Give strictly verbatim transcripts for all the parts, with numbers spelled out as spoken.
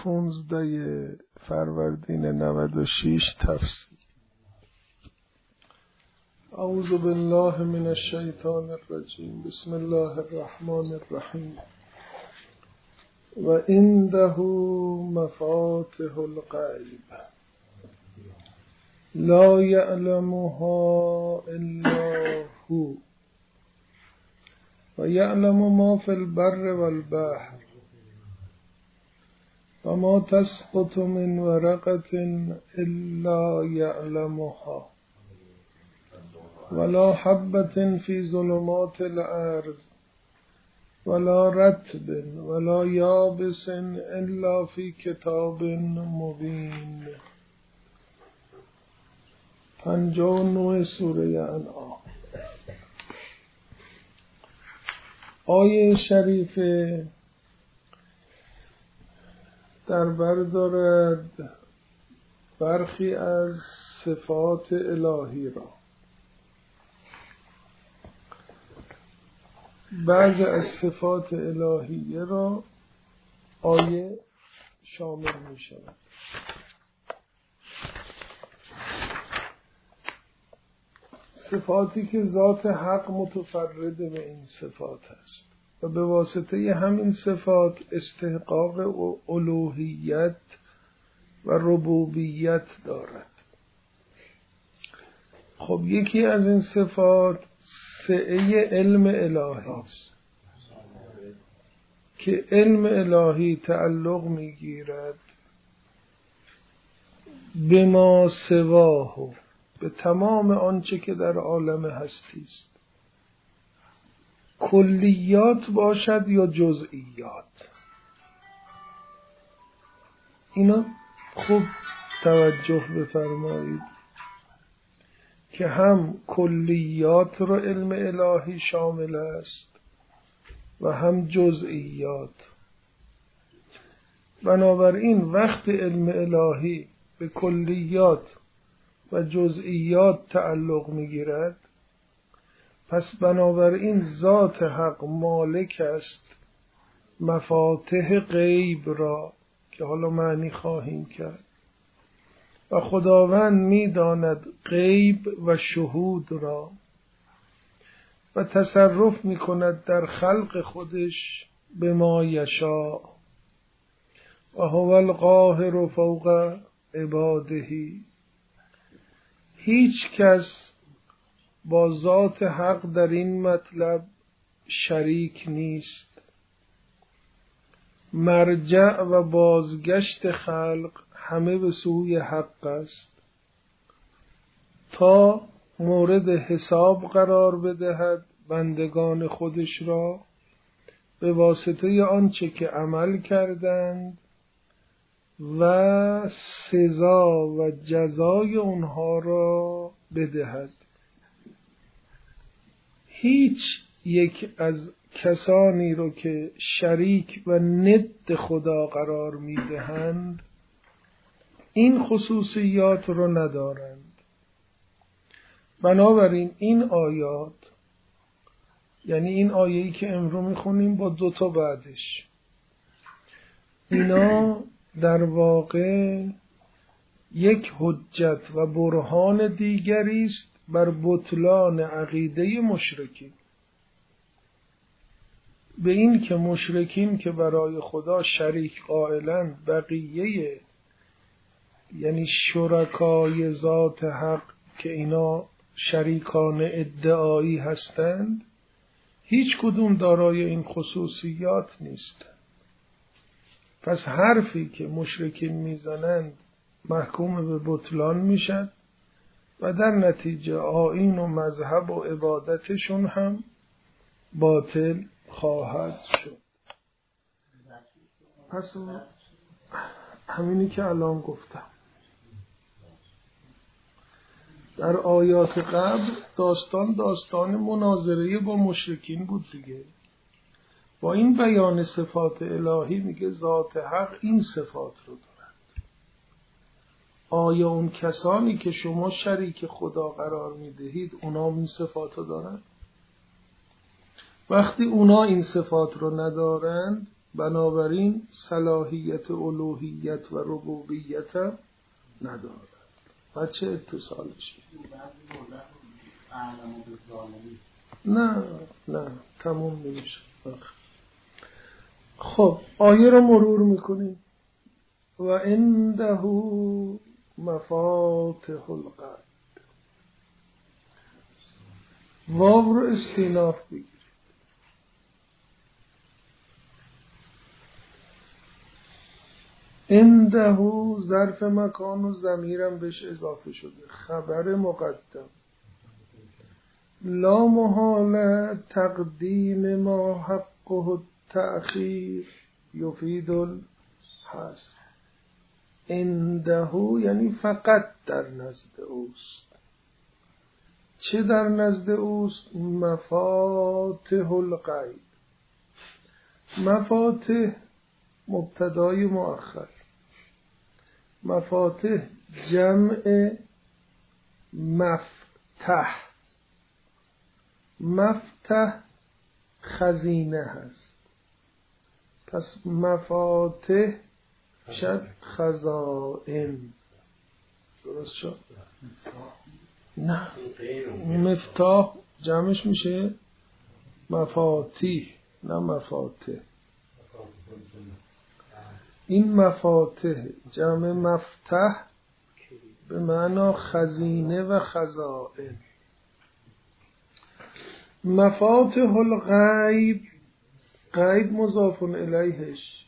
پونزده فروردین نود و شش تفسیر. اعوذ بالله من الشیطان الرجیم. بسم الله الرحمن الرحیم. و عنده مفاتح الغیب لا یعلمها الا هو و یعلم ما فی البر والبحر و ما تسقط من ورقة الا یعلمها ولا حبة في ظلمات الأرض ولا رطب ولا یابس الا في کتاب مبین. پنجاه و نه سوره انعام. آیه شریفه در بر دارد برخی از صفات الهی را. بعضی از صفات الهیه را آیه شامل می شود. صفاتی که ذات حق متفرد به این صفات است و به واسطه همین صفات استحقاق و الوهیت و ربوبیت دارد. خب یکی از این صفات سعه علم الهی است که علم الهی تعلق میگیرد به ما سواه، به تمام آنچه که در عالم هستی است، کلیات باشد یا جزئیات. اینا خوب توجه بفرمایید که هم کلیات را علم الهی شامل است و هم جزئیات. بنابراین وقت علم الهی به کلیات و جزئیات تعلق می‌گیرد، پس بنابراین ذات حق مالک است مفاتح غیب را که حالا معنی خواهیم کرد و خداوند می‌داند غیب و شهود را و تصرف می‌کند در خلق خودش به ما یشاء و هو القاهر فوق عباده. هیچ کس با ذات حق در این مطلب شریک نیست. مرجع و بازگشت خلق همه به سوی حق است تا مورد حساب قرار بدهد بندگان خودش را به واسطه آنچه که عمل کردند و سزا و جزای اونها را بدهد. هیچ یک از کسانی رو که شریک و ند خدا قرار میدهند این خصوصیات رو ندارند. بنابراین این آیات، یعنی این آیه‌ای که امروز میخونیم با دوتا بعدش، اینا در واقع یک حجت و برهان دیگری است بر بطلان عقیده مشرکین، به این که مشرکین که برای خدا شریک قائلند، بقیه یعنی شرکای ذات حق که اینا شریکان ادعایی هستند، هیچ کدوم دارای این خصوصیات نیست. پس حرفی که مشرکین میزنند محکوم به بطلان میشد و در نتیجه آیین و مذهب و عبادتشون هم باطل خواهد شد. پس همینی که الان گفتم. در آیات قبل داستان داستان مناظره با مشرکین بود دیگه. با این بیان صفات الهی میگه ذات حق این صفات رو دارد. آیا اون کسانی که شما شریک خدا قرار میدهید اونا این صفات رو دارند؟ وقتی اونا این صفات رو ندارند، بنابراین صلاحیت الوهیت و ربوبیت هم ندارد. و چه اتصالش؟ نه نه تموم نمیشه. خب آیه رو مرور میکنیم. و عنده مفاتح الغیب. واو رو استیناف بگیر. عنده ظرف مکان و ضمیرم بهش اضافه شده، خبر مقدم. لا محاله تقدیم ما حقه التأخیر یفید الحصر. عنده یعنی فقط در نزد اوست. چه در نزد اوست؟ مفاتح الغیب. مفاتح مبتدای مؤخر. مفاتح جمع مفتح. مفتح خزینه هست، پس مفاتح شد خزائن. درست شد؟ نه، مفتاح جمعش میشه مفاتیح نه مفاتح. این مفاتح جمع مفتح به معنی خزینه و خزائن. مفاتح الغیب، غیب مضاف الیهش.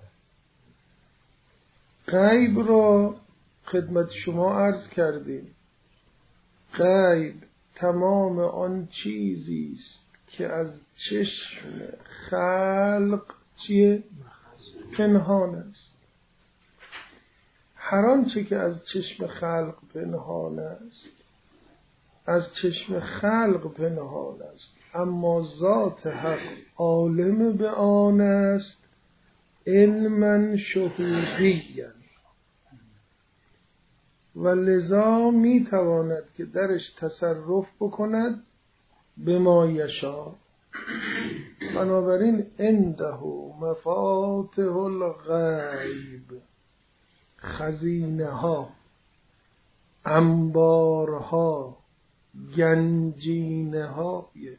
غیب را خدمت شما عرض کردیم. غیب تمام آن چیزی است که از چشم خلق چیه؟ پنهان است. هر آنچه که از چشم خلق پنهان است از چشم خلق پنهان است، اما ذات حق عالم به آن است علما شهودیا، و لذا می تواند که درش تصرف بکند به ما یشاء. بنابراین عنده مفاتح الغیب، خزینه ها، انبارها، گنجینه های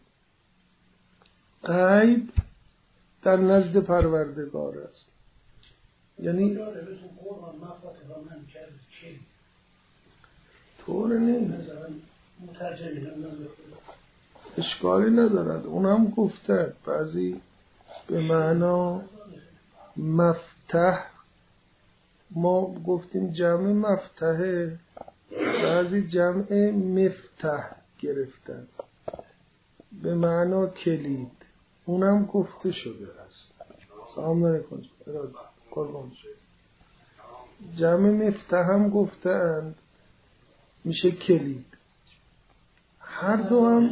غیب در نزد پروردگار است. یعنی طور نیست، اشکالی ندارد. اونم گفته بعضی به معنا مفتح، ما گفتیم جمع مفتحه، بعضی جمع مفتح گرفتن به معنا کلید. اونم گفته شده است. سلام علیکم. قربان شد. جمع مفتح هم گفتند میشه کلید. هر دو هم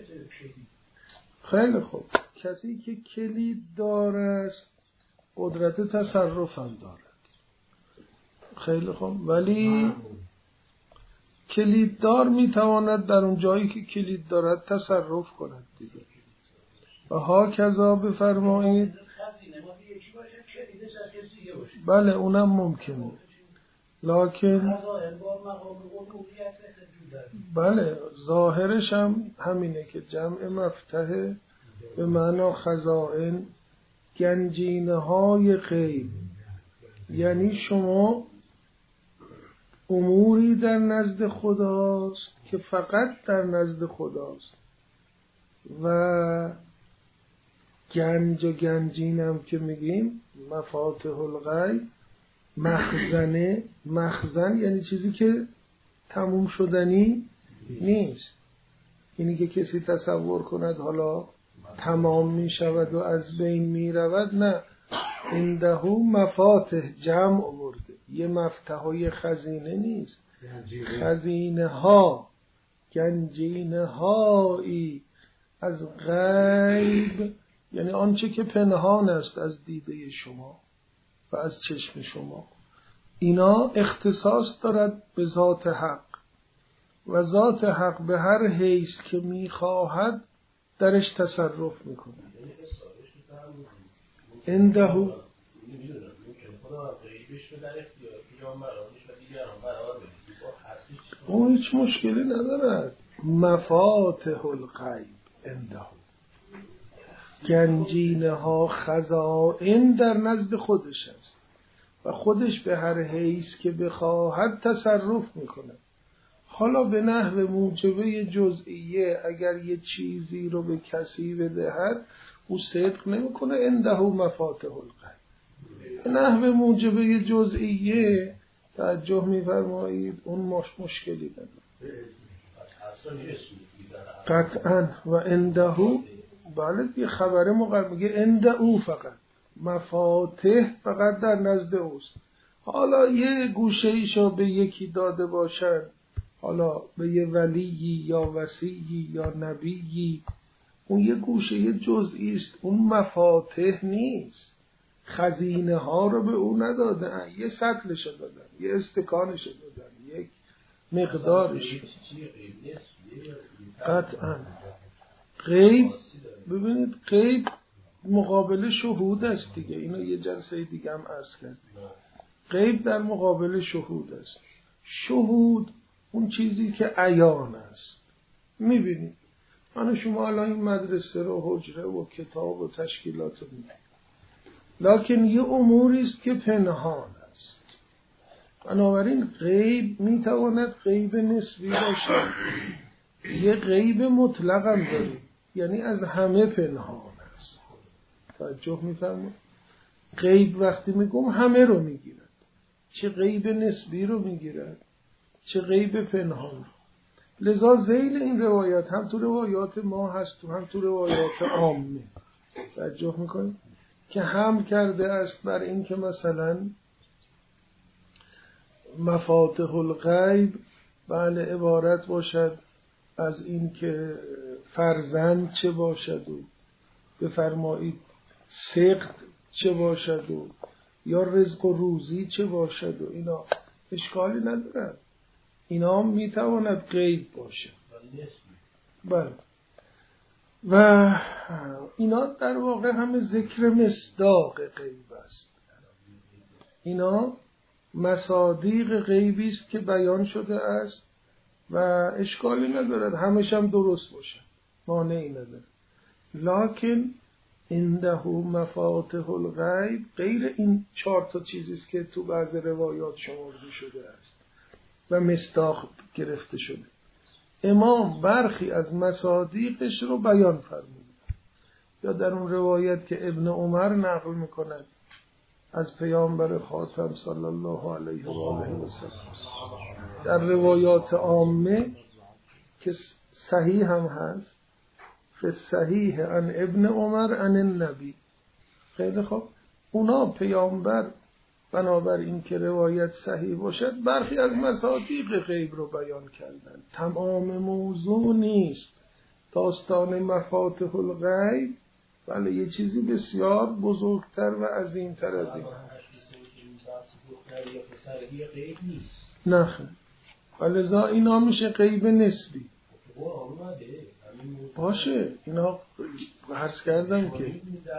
خیلی خوب. کسی که کلید داره قدرت تصرف هم دارد. خیلی خوب. ولی کلیددار میتواند در اون جایی که کلید دارد تصرف کند دیگه. و ها کذا بفرمایید. بله اونم ممکنه، لکن بله ظاهرش هم همینه که جمع مفتحه به معنی خزائن، گنجینه های غیب. یعنی شما اموری در نزد خداست که فقط در نزد خداست، و گنج و گنجین هم که میگیم مفاتح الغیب، مخزنه. مخزن یعنی چیزی که تموم شدنی نیست. اینی که کسی تصور کند حالا تمام می شود و از بین می رود، نه. عنده مفاتح جمع آورده، یه مفتح های خزینه نیست، خزینه ها، گنجینه هایی از غیب، یعنی آنچه که پنهان است از دیده شما و از چشم شما. اینا اختصاص دارد به ذات حق، و ذات حق به هر حیث که میخواهد درش تصرف میکنه. عنده نمیدونم ممکنه خدا غیبش رو در اختیار یا مرامش و دیگران قرار بده. اون هیچ مشکلی ندارد. مفاتح الغیب عنده، گنجینه ها خزائن در نزد خودش است و خودش به هر حیث که بخواهد تصرف میکنه. حالا به نحو موجبه جزئیه اگر یه چیزی رو به کسی بدهد او صدق نمیکنه عنده مفاتح الغیب. به نحو موجبه جزئیه توجه می‌فرمایید اون مش مشکلی نداره قطعا. و عنده بله یه خبر مقرر میگه عنده او فقط مفاتح فقط در نزد اوست. حالا یه گوشه ایشو به یکی داده باشن، حالا به یه ولیی یا وصیی یا نبیی، اون یه گوشه یه جزئی است، اون مفاتح نیست. خزینه ها رو به او ندادن، یه سطلش دادن، یه استکانش دادن، یک مقدارش. قطعا غیب، ببینید غیب مقابل شهود است دیگه. اینو یه جلسه دیگه هم عرض کردیم. غیب در مقابل شهود است. شهود اون چیزی که عیان است، میبینید. من شما الان این مدرسه رو حجره و کتاب و تشکیلات رو میبینید، لکن یه اموری است که پنهان است. بنابراین غیب میتواند غیب نسبی باشه، یه غیب مطلق هم داریم، یعنی از همه پنهان است. توجه میفرمایید؟ غیب وقتی میگم همه رو میگیرد، چه غیب نسبی رو میگیرد چه غیب پنهان. لذا ذیل این روایات هم تو روایات ما هست و هم تو روایات عامه. توجه میکنید که هم کرده است بر این که مثلا مفاتح الغیب بله عبارت باشد از این که فرزند چه باشد و بفرمایید سقط چه باشد و یا رزق و روزی چه باشد و اینا اشکالی ندارد. اینا هم میتواند غیب باشه. بله. و اینا در واقع همه ذکر مصداق غیب است. اینا مصادیق غیبی است که بیان شده است و اشکالی ندارد همش هم درست باشه، مانعی نداره. لکن عنده مفاتح الغیب غیر این چهار تا چیزی است که تو بعض روایات شمرده شده است و مصداق گرفته شده. امام برخی از مصادیقش رو بیان فرمود. یا در اون روایت که ابن عمر نقل میکند از پیامبر خاتم صلی الله علیه و آله و سلم، در روایات عامه که صحیح هم هست، فی صحیح عن ابن عمر عن النبی. خیلی خوب، اونا پیامبر بنابر این که روایت صحیح باشد برخی از مصادیق غیب رو بیان کردن. تمام موضوع نیست. داستان مفاتح الغیب بله یه چیزی بسیار بزرگتر و عظیمتر از این نه خیلی. ولذا اینا میشه غیب نسبی باشه. اینا عرض کردم که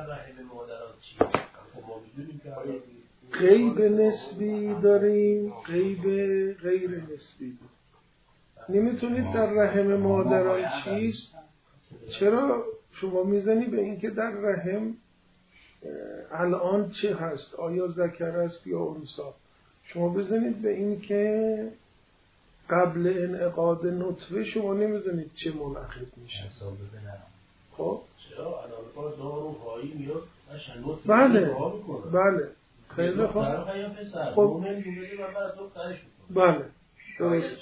غیب نسبی داریم، غیب غیر نسبی داریم. نمیتونید در رحم مادران چیست؟ چرا شما میزنی به این که در رحم الان چه هست؟ آیا ذکر است یا انثی؟ شما بزنید به این که قبل انعقاد نطفه شما نمیدونید چه منعقد میشه. خب بله بله خیلی خوب. خب بله درست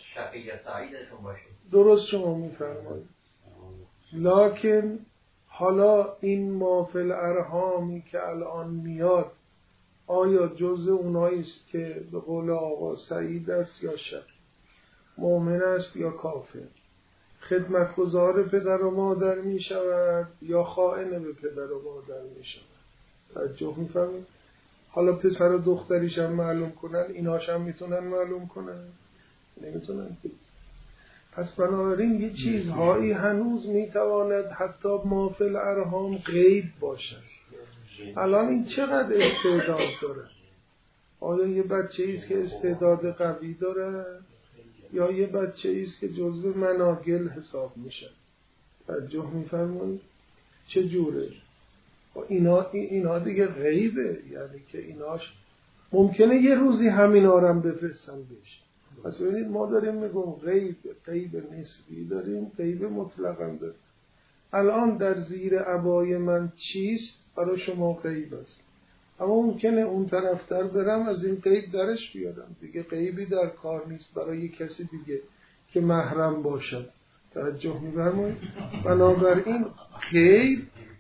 درست شما میفرمایید. لکن حالا این ما فی الارحامی که الان میاد آیا جزء اونایی است که به قول آقا سعید است یا شر، مؤمن است یا کافر، خدمتگزار پدر و مادر می شود یا خائن به پدر و مادر می شود؟ توجه می فرمایید؟ حالا پسر و دختریش هم معلوم کنن، ایناش هم میتونن معلوم کنن؟ نمیتونن. پس بنابراین یه چیزهایی هنوز میتواند حتی ما فی الارحام غیب باشد. الان این چقدر استعداد داره؟ آیا یه بچه ایست که استعداد قوی داره یا یه بچه ایست که جزو مناگل حساب میشه؟ توجه میفرمایید چه جوره؟ اینا اینا دیگه غیبه، یعنی که ایناش ممکنه یه روزی همین آرم بفرستم بشه. پس ببینید ما داریم میگم غیب، غیب نسبی داریم، غیب مطلق هم داریم. الان در زیر عبای من چیست برای شما غیب است، اما ممکنه اون طرفتر برم از این غیب درش بیارم دیگه. غیبی در کار نیست برای کسی دیگه که محرم باشد. توجه می‌فرمایید؟ بنابراین غیب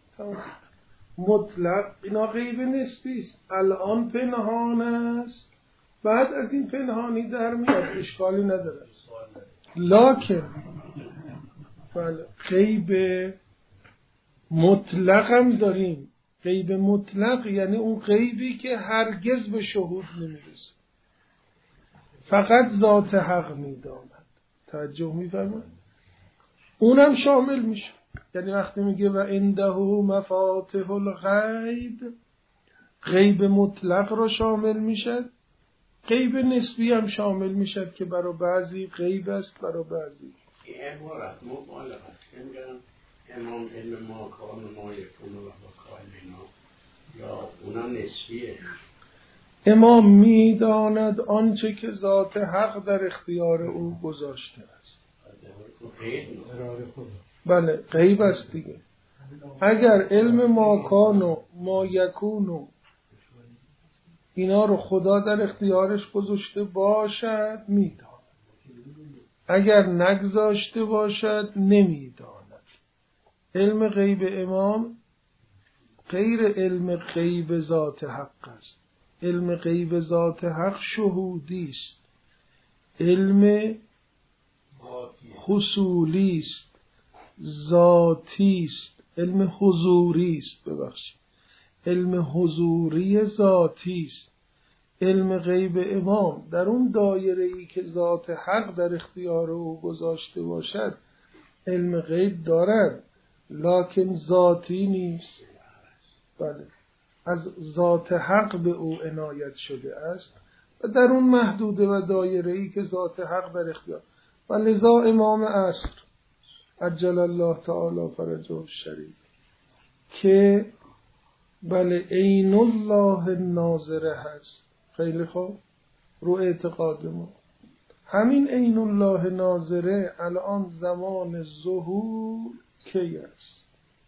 مطلق اینا غیب نسبی است. الان پنهان است، بعد از این پنهانی در میاد، اشکالی نداره. لکن بله غیب مطلق هم داریم. غیب مطلق یعنی اون غیبی که هرگز به شهود نمیرسه، فقط ذات حق میداند. توجه میفرمایید؟ اونم شامل میشه. یعنی وقتی میگه و عنده مفاتح الغیب، غیب مطلق رو شامل میشه، غیب نسبی هم شامل میشه که برای بعضی غیب است، برای بعضی این عبارت مبالغه است. امام علم ما کان ما یکون و کان اینا یا اونا نسبیه. امام میداند آنچه که ذات حق در اختیار او گذاشته است. بله غیب است دیگه. اگر علم ما کان و ما یکون و اینا رو خدا در اختیارش گذاشته باشد میداند، اگر نگذاشته باشد نمیداند. علم غیب امام غیر علم غیب ذات حق است. علم غیب ذات حق شهودی است، علم حصولی است، ذاتی است، علم حضوری است. ببخشید علم حضوری ذاتی است. علم غیب امام در اون دایره ای که ذات حق در اختیار او گذاشته باشد علم غیب دارد، لکن ذاتی نیست. بله از ذات حق به او عنایت شده است و در اون محدوده و دایره ای که ذات حق در اختیار. و لذا امام عصر عجل الله تعالی فرجه الشریف که بله عین الله ناظره هست. خیلی خوب، رو اعتقاد ما همین عین الله ناظره الان زمان ظهور کی است؟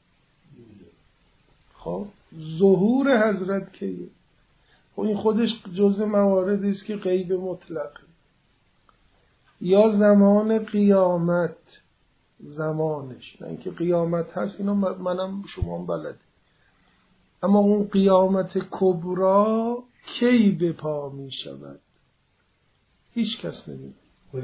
خب ظهور حضرت کیه؟ و این خودش جزء مواردی است که غیب مطلقه. یا زمان قیامت، زمانش، نه اینکه قیامت هست اینا منم شما هم بلد، اما اون قیامت کبرا کی به پا می شود هیچ کس نمیدونه.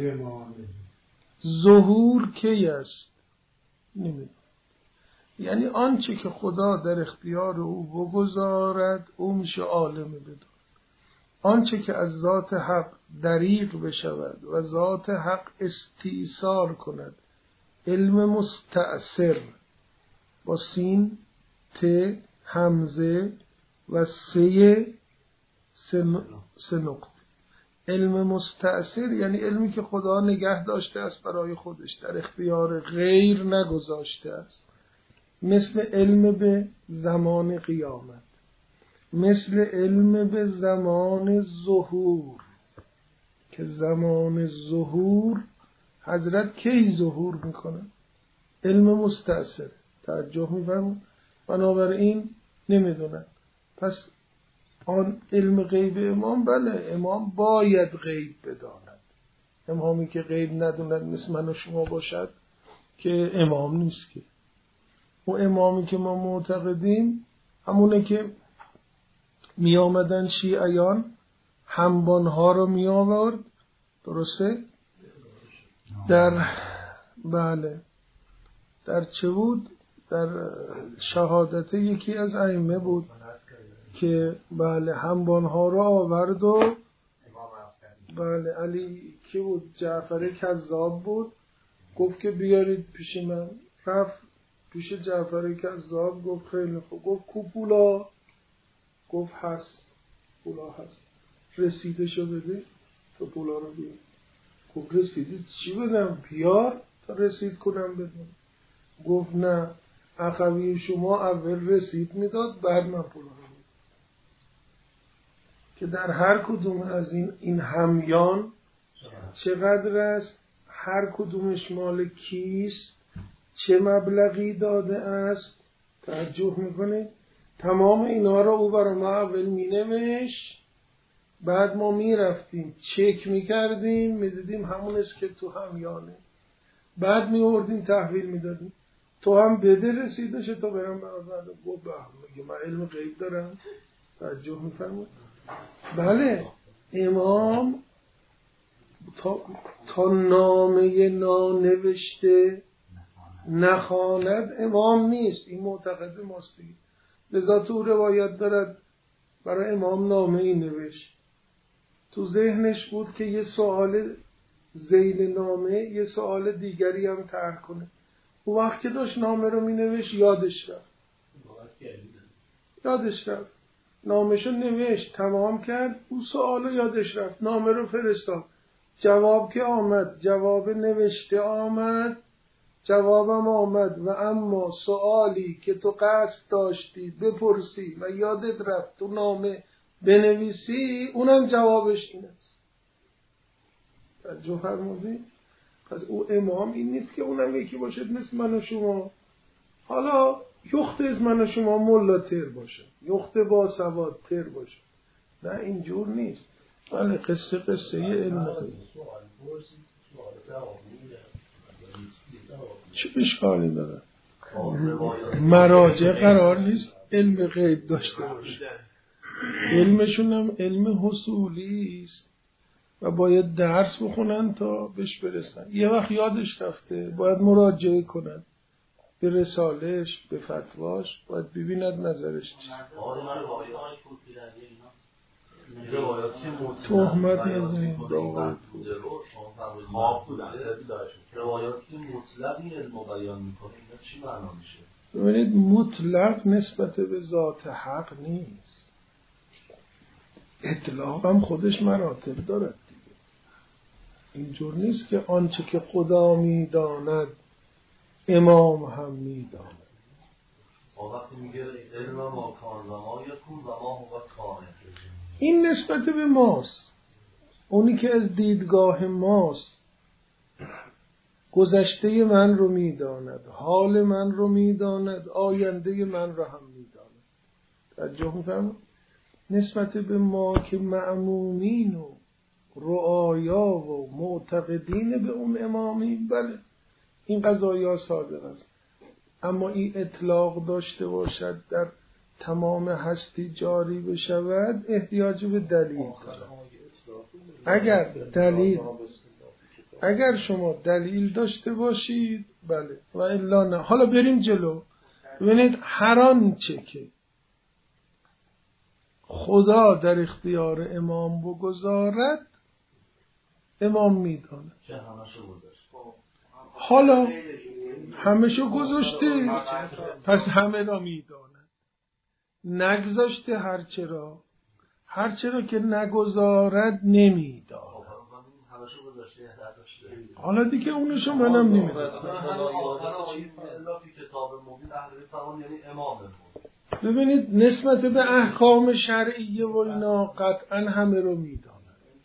ظهور کی است نمیدونه. یعنی آنچه که خدا در اختیار او بگذارد او میشه عالم بدان. آنچه که از ذات حق دریغ بشود و ذات حق استیثار کند، علم مستأثر با سین ت همزه و سه سه نقطه. علم مستأثر یعنی علمی که خدا نگه داشته است برای خودش، در اختیار غیر نگذاشته است، مثل علم به زمان قیامت، مثل علم به زمان ظهور که زمان ظهور حضرت کی ظهور میکنه؟ علم مستأثر. توجه میفرمون؟ بنابراین نمیدونن. پس آن علم غیب امام بله امام باید غیب بداند. امامی که غیب ندوند مثل من و شما باشد که امام نیست. که و امامی که ما معتقدیم همونه که می آمدن شیعیان همبانها رو می آورد، درسته؟ در بله در چه بود؟ در شهادت یکی از ائمه بود که بله همبانها رو آورد و بله علی کی بود؟ جعفر کذاب بود، گفت که بیارید پیش من. رفت پیش جعفر کذاب، گفت خیلی خوب. گفت کوپولا گفت هست، پولا هست، رسیدشو بده تا پولا رو بیار. گفت رسیدی چی بدم؟ بیار تا رسید کنم بدم. گفت نه، اخوی شما اول رسید میداد بعد من پولا رو میداد. که در هر کدوم از این این همیان چقدر است، هر کدومش مال کیست، چه مبلغی داده است. توجه میکنه تمام اینا رو او برای ما اول مینوشت، بعد ما میرفتیم چک میکردیم میدیدیم همون است که تو همیانه، بعد میوردیم تحویل میدادیم. تو هم بده رسیدشه تا برم برادر. گفت میگه من علم غیب دارم. توجه میفرمایید. بله امام تا, تا نامه نانوشته نخواند امام نیست. این معتقد ماست دیگه. لذا تو روایت دارد برای امام نامه ای نوشت، تو ذهنش بود که یه سوال ذیل نامه یه سوال دیگری هم طرح کنه. او وقت که داشت نامه رو می نوشت یادش رفت یادش رفت نامشو نوشت تمام کرد، او سوال یادش رفت، نامه رو فرستاد، جواب که آمد، جواب نوشته آمد، جوابم آمد و اما سوالی که تو قصد داشتی بپرسی و یادت رفت تو نامه بنویسی اونم جوابش این است. توجه فرمودید؟ پس او امام این نیست که اونم یکی باشد مثل من و شما. حالا یخت از من و شما ملا تر باشه، یخت با سواد تر باشه، نه اینجور نیست. ولی قصه قصه یه علم غیب. چه اشکالی داره؟ مراجع قرار نیست علم غیب داشته باشه، علمشون هم علم حصولی است و باید درس بخونن تا بهش برسن. یه وقت یادش رفته باید مراجعه کنن به رسالش، به فتواش، باید ببیند نظرش چیست. تهمت نزنید خواب بودن روایاتی مطلق این علم رو بیان میکنه، اینا چی معنا میشه؟ ببینید مطلق نسبت به ذات حق نیست، اطلاق هم خودش مراتب دارد دیگه. اینجور نیست که آنچه که خدا میداند امام هم میداند. وقتی میگه علم ما کان و ما یکون و ما هو کائن، این نسبت به ماست، اونی که از دیدگاه ماست. گذشته من رو میداند، حال من رو میداند، آینده من رو هم میداند. توجه می‌فرمایید؟ نسبت به ما که مأمومین و رعایا و معتقدین به اون امامیم، بله این قضایا صادق است، اما این اطلاق داشته باشد در تمام هستی جاری بشود احتیاج به دلیل دارد. اگر دلیل اگر شما دلیل داشته باشید بله و الا نه. حالا بریم جلو. ببینید هر آنچه که خدا در اختیار امام بگذارد امام میداند. حالا همشو گذاشته پس همه را میداند، نگذاشته هرچرا هرچرا که نگذارد نمیداند. حالا دیگه اونشو منم نمیدونم. ببینید نسبت به احکام شرعیه و اینا قطعا همه رو میداند.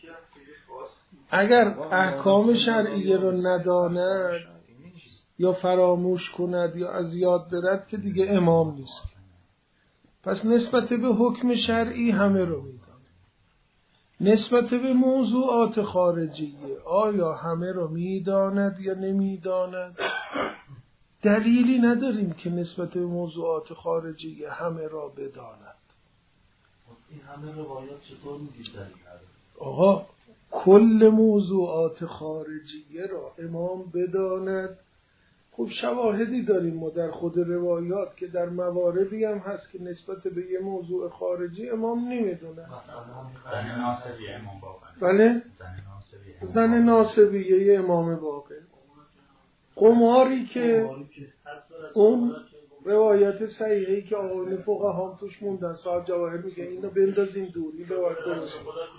اگر احکام شرعیه رو نداند یا فراموش کند یا از یاد برد که دیگه امام نیست. پس نسبت به حکم شرعی همه رو میداند. نسبت به موضوعات خارجیه آیا همه رو میداند یا نمیداند؟ دلیلی نداریم که نسبت به موضوعات خارجیه همه را بداند. این همه روایات چطور میگید دلیل نداره؟ آقا کل موضوعات خارجیه را امام بداند. خب شواهدی داریم ما در خود روایات که در مواردی هم هست که نسبت به یه موضوع خارجی امام نمیدونه. زن ناصبی امام باقر. بله؟ زن ناصبیه امام باقر. قماری که اون روایت صحیحی که آقایون فقها توش موندن، صاحب جواهر میگه اینو بندازین دور، این روایت درست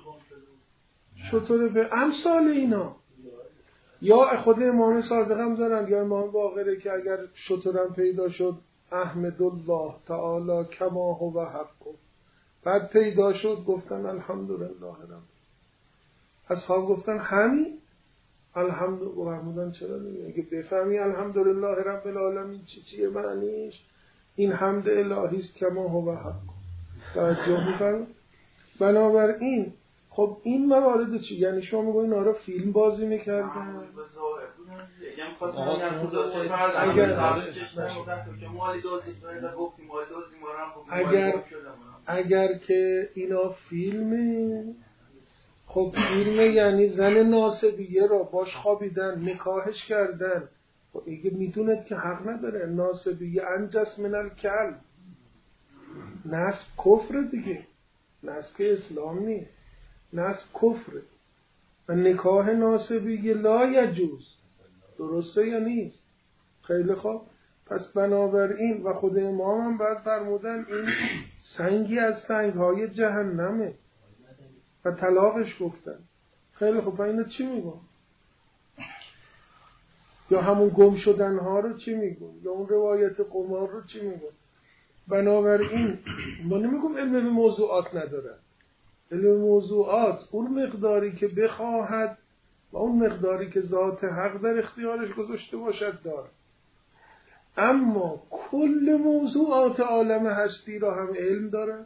شطور به امثال اینا. یا خود امام صادق هم دارن یا امام باقره که اگر شطورم پیدا شد احمد الله تعالی کما هو حق، بعد پیدا شد گفتن الحمدلله رب. اصحاب گفتن همین الحمدلله فرمودن چرا نمیگه اگه بفهمی الحمدلله رب العالمین چی چیه معنیش، این حمد الهی است کما هو حق. توجه می‌فرمایید؟ بنابراین خب این موارد چی؟ یعنی شما میگوین اینا رو فیلم بازی میکردن؟ اگر اگر که اینا فیلمه، خب فیلمه یعنی زن ناصبیه را باش خوابیدن، نکاحش کردن، خب اگه میدوند که حق نداره. ناصبیه انجس من الکل، نسب کفر دیگه، نسب که اسلام نیست، نسب کفره و نکاح ناصبیه لا یجوز. درسته یا نیست؟ خیلی خوب. پس بنابراین و خود امام هم بعد فرمودن این سنگی از سنگهای جهنمه و طلاقش گفتن. خیلی خوب. اینو چی میگن؟ یا همون گم شدنها رو چی میگن؟ یا اون روایت قمار رو چی میگن؟ بنابراین ما نمیگم علم به موضوعات ندارن. علم موضوعات اون مقداری که بخواهد و اون مقداری که ذات حق در اختیارش گذاشته باشد داره. اما کل موضوعات عالم هستی را هم علم داره.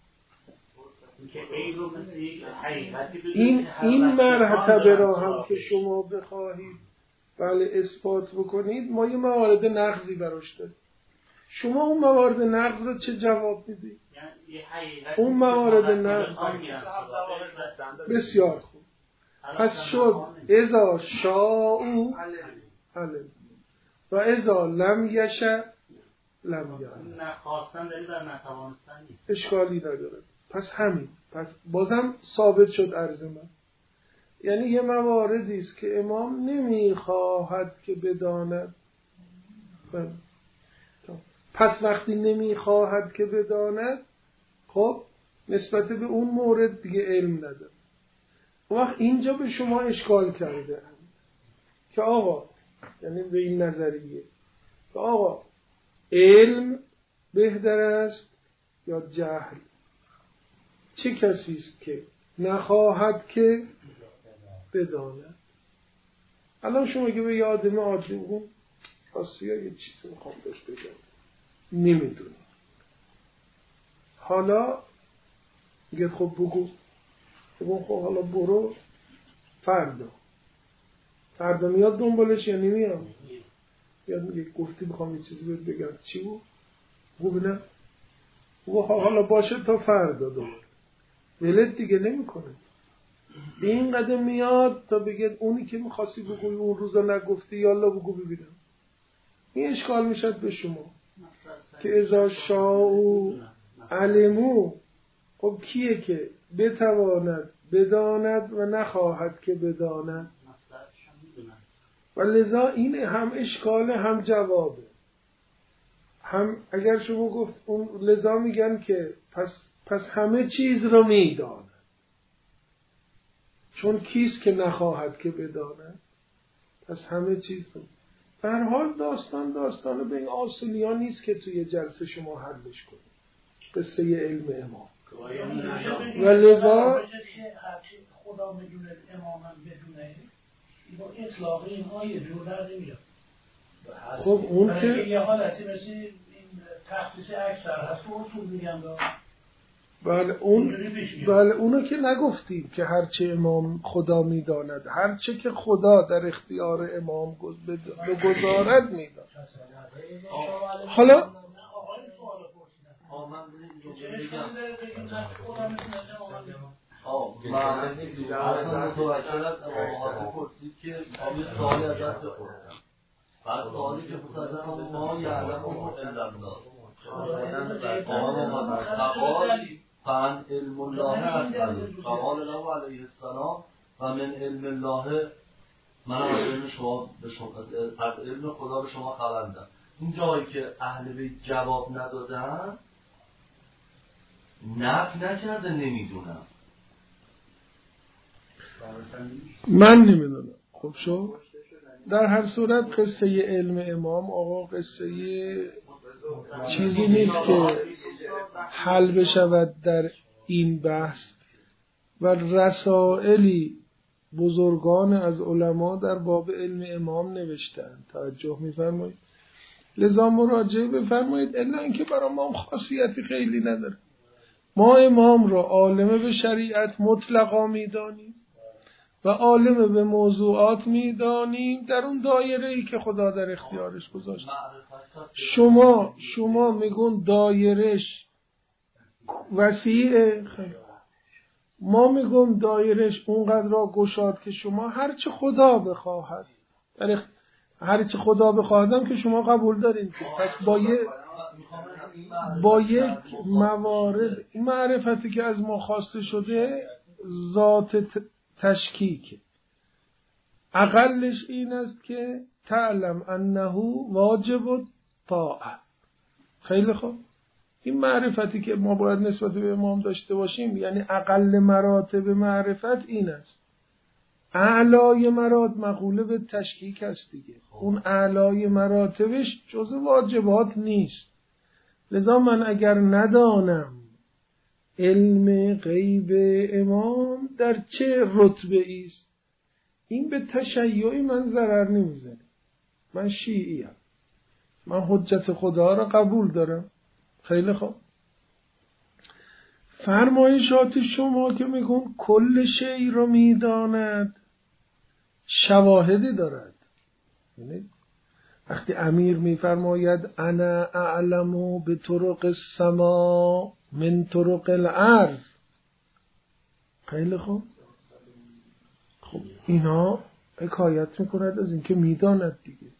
این این مرتبه را هم که شما بخواهید بله اثبات بکنید، ما یه موارد نقضی براش داریم. شما اون موارد نقض رو چه جواب میدید؟ اون موارد نقض بسیار خوب. پس شد اذا شاء علم و اذا لم یشاء لم یعلم. نخواستن دلیل بر نتوانستن نیست، اشکالی نداره. پس همین، پس بازم ثابت شد عرض من. یعنی یه مواردی است که امام نمیخواهد که بداند، پس وقتی نمیخواهد که بداند، خب نسبت به اون مورد دیگه علم نداره. وقت اینجا به شما اشکال کرده که آقا، یعنی به این نظریه که آقا علم بهتر است یا جهل؟ چه کسی است که نخواهد که بداند؟ الان شما که به یه آدم عادی بگم آسیا یه چیزی میخوام بهش بگم نمیدونی، حالا میگه خب بگو، بگو خب حالا برو فردا فردا میاد دنبالش یا نمیاد؟ یا میگه گفتی بخوام یه چیزی بهت بگم، چی بود؟ بگو ببینم. بگو حالا باشه تا فردا دوباره. ولت دیگه نمیکنه. این قدم میاد تا بگه اونی که میخواستی بگوی اون روزا نگفتی، یالا بگو ببینم. این اشکال میشد به شما که اذا شاء علمو، خب کیه که بتواند بداند و نخواهد که بداند؟ و لذا این هم اشکال هم جوابه. هم اگر شما گفت اون لذا میگن که پس پس همه چیز رو میداند، چون کیست که نخواهد که بداند؟ پس همه چیز رو. به هر حال داستان داستان به این آسونی ها نیست که توی جلسه شما حلش کنید. قصه علم امام و لذا خدا بدونه امام هم بدونه با اطلاق اینها یه جور در نمیاد. خب اون که یه حالتی مثل این تخصیص اکثر هست که اصول میگم دار. بله اون بله اونو که نگفتیم که هرچه امام خدا میداند، هرچه که خدا در اختیار امام بگذارد میداند. حالا آه من متوجه از امام پرسید که یه سوالی از دست بپرسم. بعد سوالی که پرسیدم ما یعلم الا الله فقال فعن علم الله اسأل فقال له علیه السلام و من علم الله من از علم شما به شما از علم خدا به شما خبر میدم. این جایی که اهل بیت جواب ندادن نفی نکرده نمیدونم. من نمیدونم. خب شو در هر صورت قصه علم امام آقا قصه چیزی نیست که حل بشود در این بحث و رسائلی بزرگان از علما در باب علم امام نوشتند. توجه می‌فرمایید. لذا مراجعه بفرمایید. الا اینکه برای ما خاصیتی خیلی نداره. ما امام را عالم به شریعت مطلقا میدانیم و عالم به موضوعات میدانیم در اون دایره‌ای که خدا در اختیارش گذاشته. شما شما میگون دایرش وسیعه، خیلی ما میگم دایرش اونقدر را گشاد که شما هرچه خدا بخواهد در اخ... هرچه خدا بخواهدم که شما قبول دارین. پس با یک با یک موارد معرفتی که از ما خواسته شده ذات تشکیک اقلش این است که تعلم انه واجب طاعه. خیلی خوب، این معرفتی که ما باید نسبت به امام داشته باشیم یعنی اقل مراتب معرفت این است. اعلای مراتب مقوله به تشکیک است دیگه. اون اعلای مراتبش جزء واجبات نیست. لذا من اگر ندانم علم غیب امام در چه رتبه است، این به تشیعی من ضرر نمیزنه. من شیعیم، من حجت خدا را قبول دارم. خیلی خوب، فرمایشات شما که میگون کل شیء رو میداند شواهدی دارد. یعنی وقتی امیر میفرماید انا اعلم به طرق السما من طرق الارض، خیلی خوب، خب اینا حکایت میکند از اینکه میداند دیگه.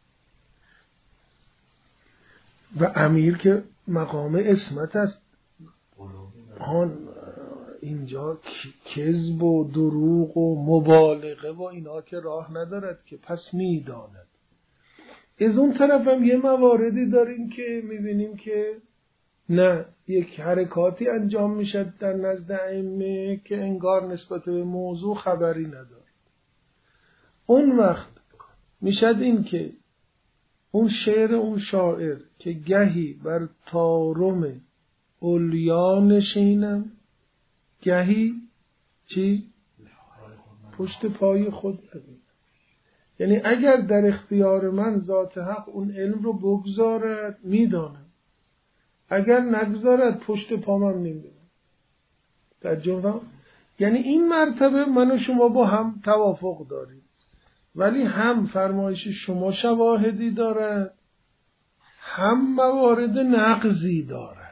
و امیر که مقام اسمت است، آن اینجا کذب و دروغ و مبالغه و اینا که راه ندارد که، پس میداند. از اون طرف هم یه مواردی داریم که میبینیم که نه، یک حرکاتی انجام میشد در نزد ائمه که انگار نسبت به موضوع خبری نداره. اون وقت میشد این که اون شعر اون شاعر که گهی بر طارم اولیا نشینم گهی چی؟ پشت پای خود ببینم. یعنی اگر در اختیار من ذات حق اون علم رو بگذارد میدانم، اگر نگذارد پشت پا من نمیدونم. در جنبم یعنی این مرتبه من و شما با هم توافق داریم، ولی هم فرمایش شما شواهدی دارد هم موارد نقضی دارد.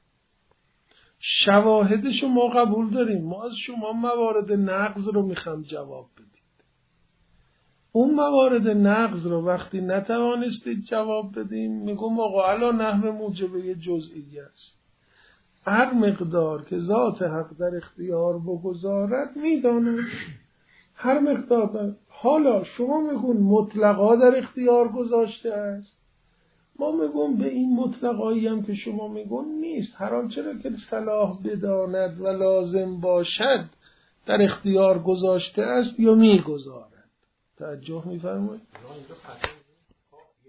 شواهد شما قبول داریم، ما از شما موارد نقض رو میخوام جواب بدید. اون موارد نقض رو وقتی نتوانستید جواب بدیم میگم آقا علا نحو موجبه جزئی است. هر مقدار که ذات حق در اختیار بگذارد میدانم، هر مقدار در... حالا شما میگون مطلقا در اختیار گذاشته است، ما میگون به این مطلقایی هم که شما میگون نیست. هر آنچه را که صلاح بداند و لازم باشد در اختیار گذاشته است یا میگذارد. توجه میفرمایید؟ اینجا قطعا یک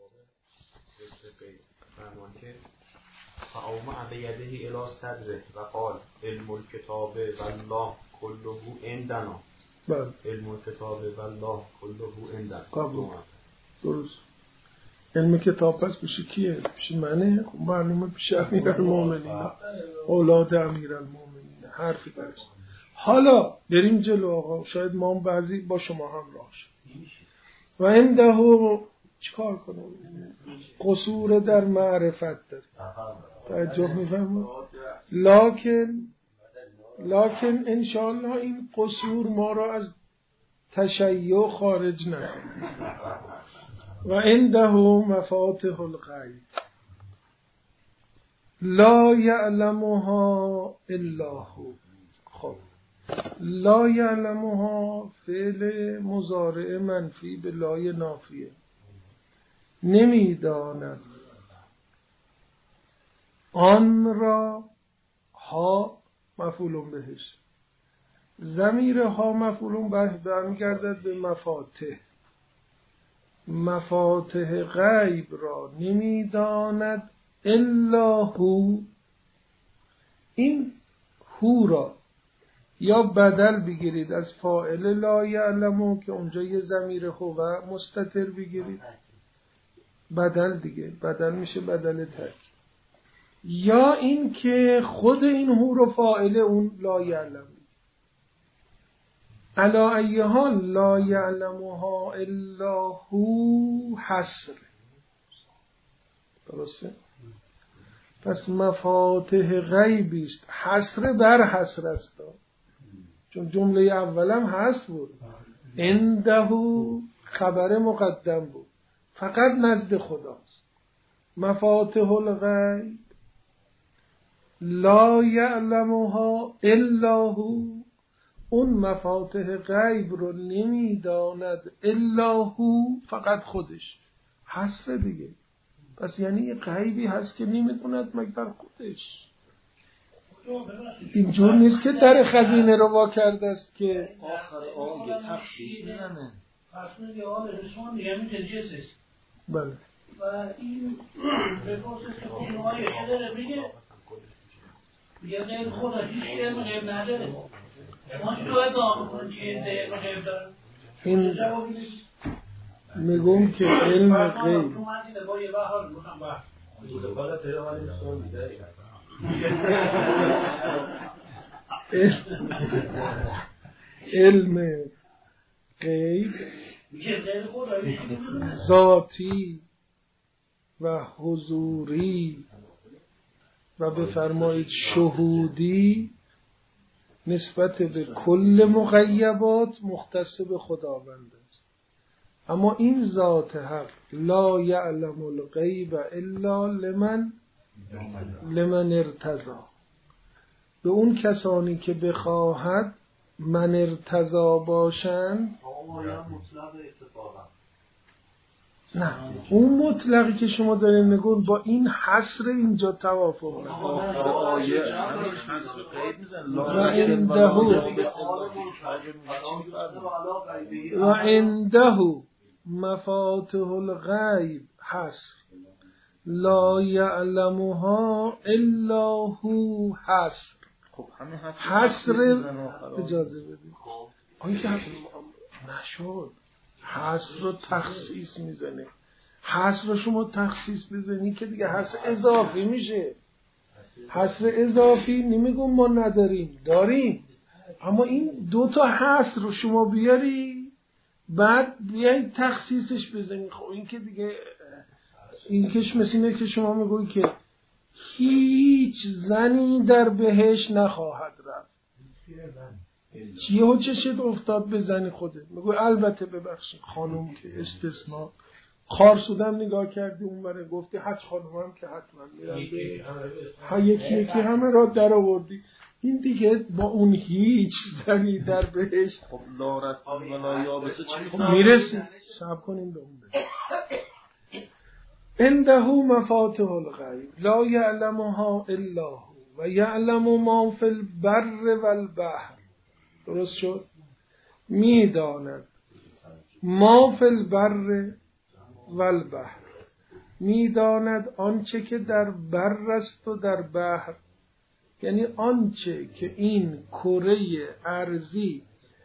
فرمان که فاومع بیده الی صدره و قال علم الکتاب والله کله عندنا. بله، علم الکتاب والله کله عندنا. قبول. درست. علم کتاب پس پیش کیه؟ پیش منه؟ خب معلومه پیش امیرالمومنین، اولاد امیرالمومنین. حرفی برش. حالا بریم جلو آقا، شاید ما هم بعضی با شما هم راه شد. و عنده چیکار کنم؟ قصور در معرفت داره. توجه میفهمم؟ لکن لکن انشاءالله این قصور ما را از تشیع خارج نکنه. و عنده مفاتح الغیب لا یعلمها الا هو. خب لا یعلمها فعل مضارع منفی به لای نافیه، نمیداند آن را ها مفعول بهش، ضمیر ها مفعول برمیگردد به مفاتح. مفاتح غیب را نمیداند الا هو. این هو را یا بدل بگیرید از فاعل لا یعلمو که اونجا یه ضمیر هو مستتر بگیرید، بدل دیگه، بدل میشه بدل تک، یا این که خود این هو رو فاعل اون لا یعلم. علا ای حال لا یعلمها الا هو حصر. درسته؟ پس مفاتح غیبی است، حصر بر حصر است، چون جمله اولم حصر بود، عنده خبر مقدم بود، فقط نزد خداست. مفاتح الغیب لا یعلمها الا هو، اون مفاتح غیب رو نمیداند الا هو، فقط خودش. حصر دیگه، پس یعنی یه غیبی هست که نمیدوند مگر خودش. اینجور نیست که در خزینه رو وا کرده است که آخر آیه تخصیص میزنه. فرسون یه آل رسون یعنی تجیز است. بله. و این بپرسه که خود نوعی شده میگه میگه غیر خدا هیچ علم غیب نداره. ما چطور ادعا میکنیم که علم غیب داره؟ این میگم که علم غیب با یه بحال میکنم بحث علم غیب ذاتی و حضوری و بفرمایید شهودی نسبت به کل مغیبات مختص به خداوند است. اما این ذات حق لا یعلم الغیب الا لمن لمن ارتضی، به اون کسانی که بخواهد من ارتضا باشند. نه اون مطلقی که شما دارین نگون با این حصر اینجا توافق نه. و عنده و عنده مفاتح الغیب حصر لا یعلمها الا هو حصر. خب همین حصر اجازه بدید آن که نشد حصر رو تخصیص میزنه. حصر رو شما تخصیص بزنی که دیگه حصر اضافی میشه. حصر اضافی نمیگم ما نداریم، داریم، اما این دو تا حصر رو شما بیاری بعد بیایی تخصیصش بزنی. خب این که دیگه این کش مثل اینه که شما میگوی که هیچ زنی در بهشت نخواهد رفت. چیه و چشت افتاد به زنی خوده؟ میگوی البته ببخشید خانم که استثناء خار سودم نگاه کردی اون بره گفتی حج خانم هم که حتما میرنده ها یکی یکی همه را در آوردی. این دیگه با اون هیچ زنی در بهشت خب لارت ولا یابسه چی میرسی. صبر کنیم به اون بره. عنده مفاتح الغیب لا یعلمها الا هو و یعلم ما فی البر والبحر. درست شد؟ میداند ما فی البر والبحر، میداند آنچه که در بر است و در بحر، یعنی آنچه که این کره ارضی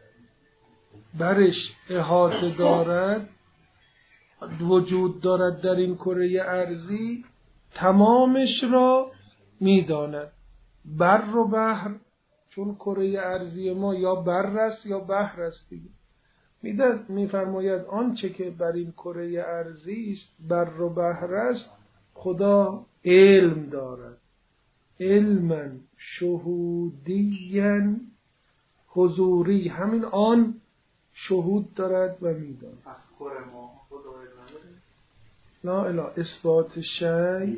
برش احاطه دارد وجود دارد در این کره ارضی تمامش را میداند. بر و بحر، چون کره ارضی ما یا بر است یا بحر است دیگه. میداد میفرماید آنچه که بر این کره ارضی است بر و بحر است خدا علم دارد، علما شهودیا حضوری، همین آن شهود دارد و میداند. از کره ما خدا علم لا اله اثبات شیء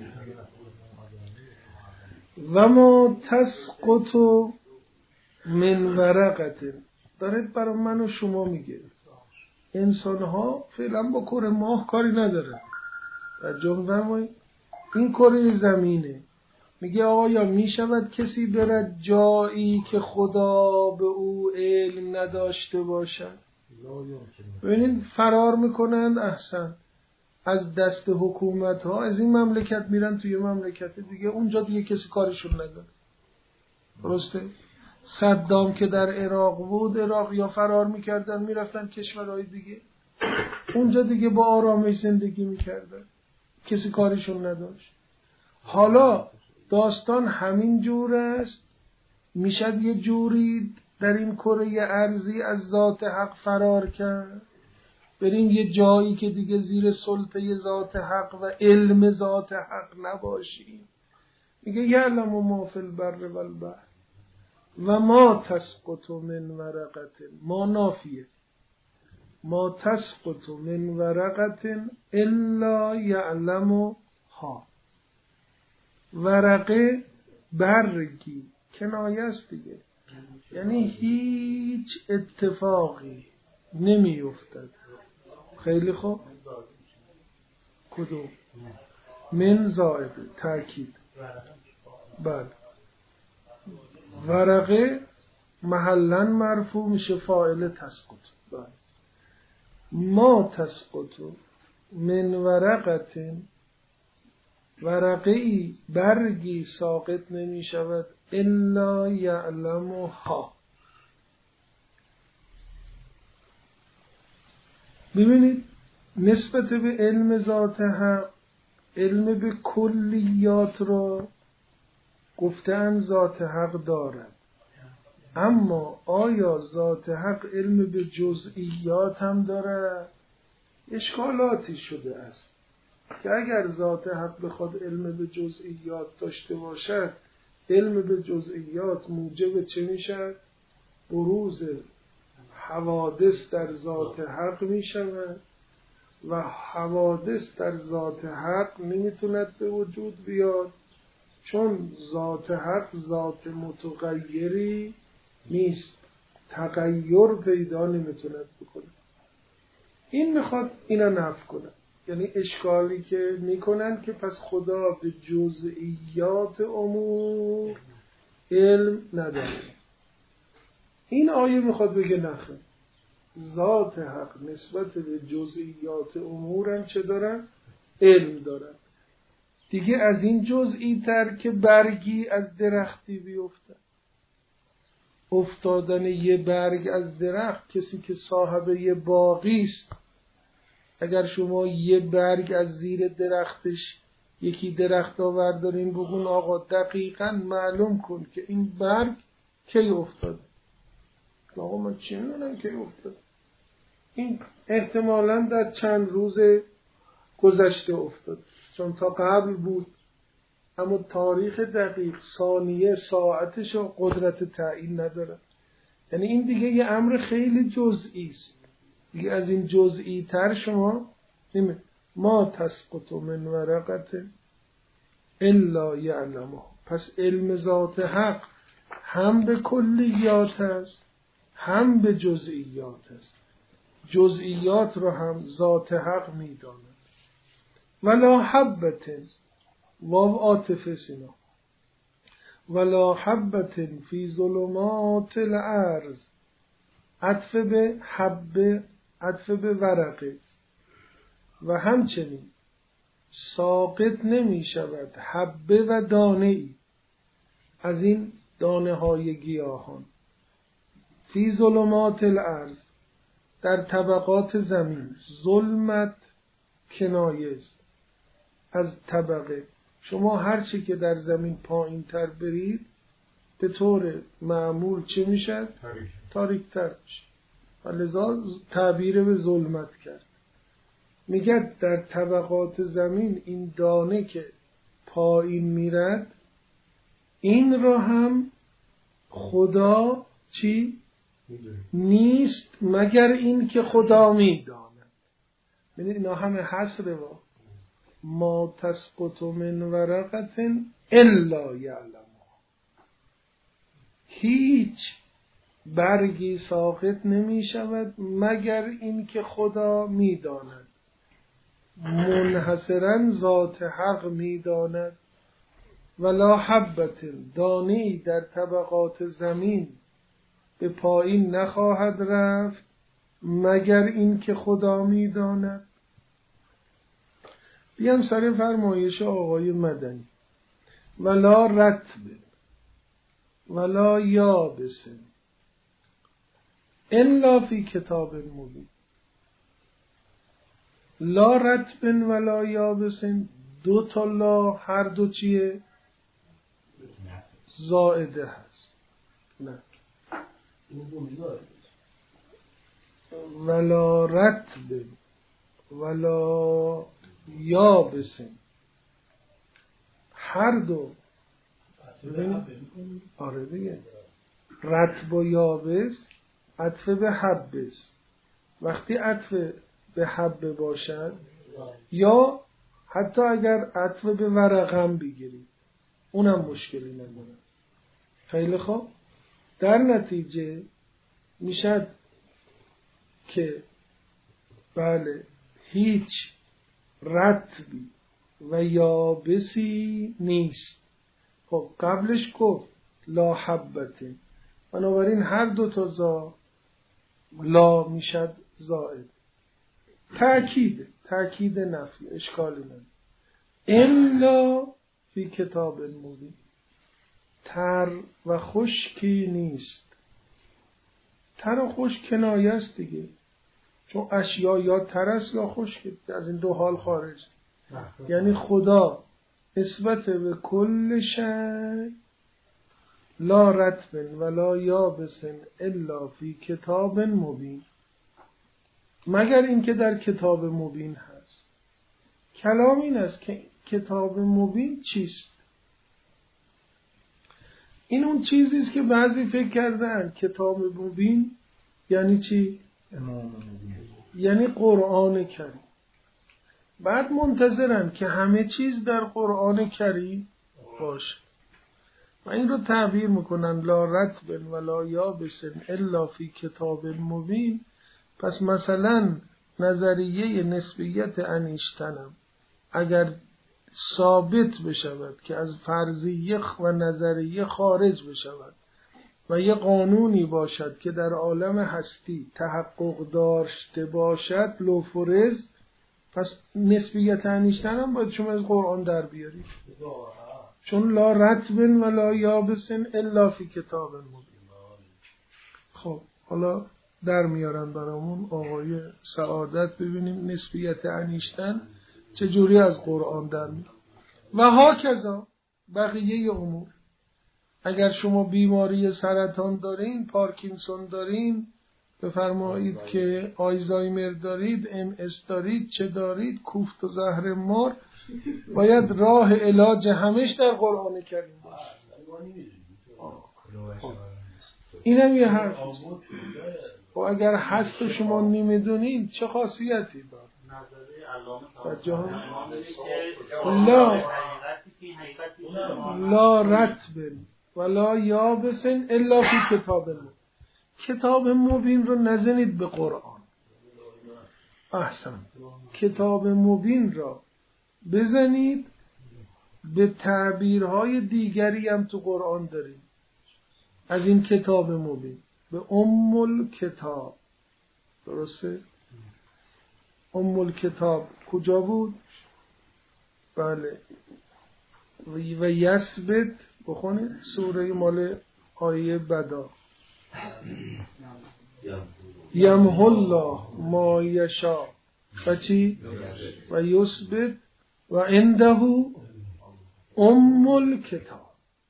و ما تسقط من ورقت. داره برای من و شما میگه انسان ها فعلا با کره ماه کاری نداره، توجه می‌فرمایید؟ این کره زمینه. میگه آقا یا میشود کسی برد جایی که خدا به او علم نداشته باشد؟ ببینید فرار میکنن احسن از دست حکومت ها، از این مملکت میرن توی مملکت دیگه، اونجا دیگه کسی کارشون نداره. درسته؟ صدام که در عراق بود، عراق یا فرار میکردن میرفتن کشورهای دیگه، اونجا دیگه با آرامش زندگی میکردن، کسی کارشون نداشت. حالا داستان همین جور است، میشد یه جوری در این کره ارضی از ذات حق فرار کرد، بریم یه جایی که دیگه زیر سلطه ذات حق و علم ذات حق نباشیم. میگه یعلم ما فی البر و البحر و ما تسقط من ورقت، ما نافیه، ما تسقط من ورقت الا یعلمها. ورقه برگی کنایه است دیگه، یعنی هیچ اتفاقی نمی افتد. خیلی خوب. کدوم؟ من زائد تأکید. بعد ورقه محلا مرفوع میشه فاعل تسقط. بعد ما تسقط من ورقت، ورقی برگی ساقط نمی شود الا یعلمها. ببینید نسبت به علم ذات حق، علم به کلیات را گفتن ذات حق دارد، اما آیا ذات حق علم به جزئیات هم دارد؟ اشکالاتی شده است که اگر ذات حق بخواد علم به جزئیات داشته باشد، علم به جزئیات موجب چه میشد؟ بروز حوادث در ذات حق میشود و حوادث در ذات حق نمیتوند به وجود بیاد، چون ذات حق ذات متغیری نیست، تغییر پیدا نمیتوند بکنه. این میخواد اینا نفی کنه، یعنی اشکالی که میکنن که پس خدا به جزئیات امور علم نداره. این آیه میخواد بگه نخیر، ذات حق نسبت به جزئیات امور هم چه دارن؟ علم دارن. دیگه از این جزئی تر که برگی از درختی بیفته، افتادن یه برگ از درخت، کسی که صاحب یه باغی است، اگر شما یه برگ از زیر درختش یکی درخت آوردارین بگون آقا دقیقاً معلوم کن که این برگ کی افتاد، آقا من چی میدونم کی افتاد، این احتمالاً در چند روز گذشته افتاد، چون تا قبل بود، اما تاریخ دقیق، ثانیه، ساعتش و قدرت تعیین نداره. یعنی این دیگه یه امر خیلی جزئی است، دیگه از این جزئی تر شما نمی ما تسقط من ورقت الا یعلمها. پس علم ذات حق هم به کلیات است هم به جزئیات است. جزئیات رو هم ذات حق میداند. ولا حبت واو عاطفه سینا ولا حبت فی ظلمات الارض، عطف به حبه، عطف به ورقه. و همچنین ساقط نمی شود حبه و دانه ای از این دانه های گیاهان، فی ظلمات الارض، در طبقات زمین. ظلمت کنایه است از طبقه. شما هر چی که در زمین پایین تر برید به طور معمول چه میشد؟ تاریک تر میشه، و لذا تعبیر به ظلمت کرد. میگه در طبقات زمین این دانه که پایین میرد، این را هم خدا چی؟ نیست مگر این که خدا میداند. ببینید اینا همه حصره و ما تسقط من ورقت الا یعلمها. هیچ برگی ساقط نمی شود مگر این که خدا می داند. منحصرا ذات حق میداند ولا حبت دانه‌ای در طبقات زمین به پایین نخواهد رفت مگر این که خدا میداند. بیام سر فرمایش آقای مدنی. ولا رطب ولا یابس الا فی کتاب مبین. لا رطب ولا یابس، دو تا لا، هر دو چیه؟ زائده هست. نه ولا رطب ولا یابس، هر دو. آره دیگه، رطب و یابس عطف به حبس. وقتی عطف به حبه باشد یا حتی اگر عطف به ورقم بگیرید اونم مشکلی نداره. خیلی خوب، در نتیجه میشد که بله هیچ رطبی و یابسی نیست. خب قبلش گفت لا حبته، بنابراین هر دو تا زا لا میشد زائد. تأکید تأکید نفی، اشکالی نداره. الا فی کتاب مبین، تر و خشکی نیست. تر و خشک کنایه است دیگه، چون اشیا یا تر است یا خشک، از این دو حال خارج. یعنی خدا نسبت به کل شی لا رطب ولا یابس الا فی کتاب مبین، مگر اینکه در کتاب مبین هست. کلام این است که کتاب مبین چیست؟ این اون چیزی است که بعضی فکر کردن کتاب مبین یعنی چی؟ یعنی قرآن کریم. بعد منتظرن که همه چیز در قرآن کریم باشه و این رو تعبیر میکنن لا رطب ولا یابس الا فی کتاب مبین. پس مثلا نظریه نسبیت انیشتنم اگر ثابت بشود که از فرضیه و نظریه خارج بشود و یه قانونی باشد که در عالم هستی تحقق داشته باشد لوفورز، پس نسبیت انیشتن هم باید شما از قرآن در بیارید، چون لا رطب ولا یابس الا فی کتاب مبین. خب حالا در میارن برامون آقای سعادت، ببینیم نسبیت انیشتن چجوری از قرآن در میاد. و ها کذا بقیه امور. اگر شما بیماری سرطان دارین، پارکینسون دارین، بفرمایید که آیزایمر دارید، ام اس دارید، چه دارید، کوفت و زهر مار، باید راه علاج همش در قرآن کریم باشه. اینم یه حرف است. و اگر هست و شما نمیدونین چه خاصیتی داره؟ لا لا رطب ولا یابس الا فی کتاب مبین. کتاب مبین رو نزنید به قرآن. احسن، کتاب مبین را بزنید به تعبیرهای دیگری هم تو قرآن داریم از این کتاب مبین، به ام الکتاب. درسته؟ ام الکتاب کجا بود؟ بله، و یثبت بخونید سوره مال آیه بدا. یمحو الله ما یشا و چی؟ و یثبت و عنده ام الکتاب.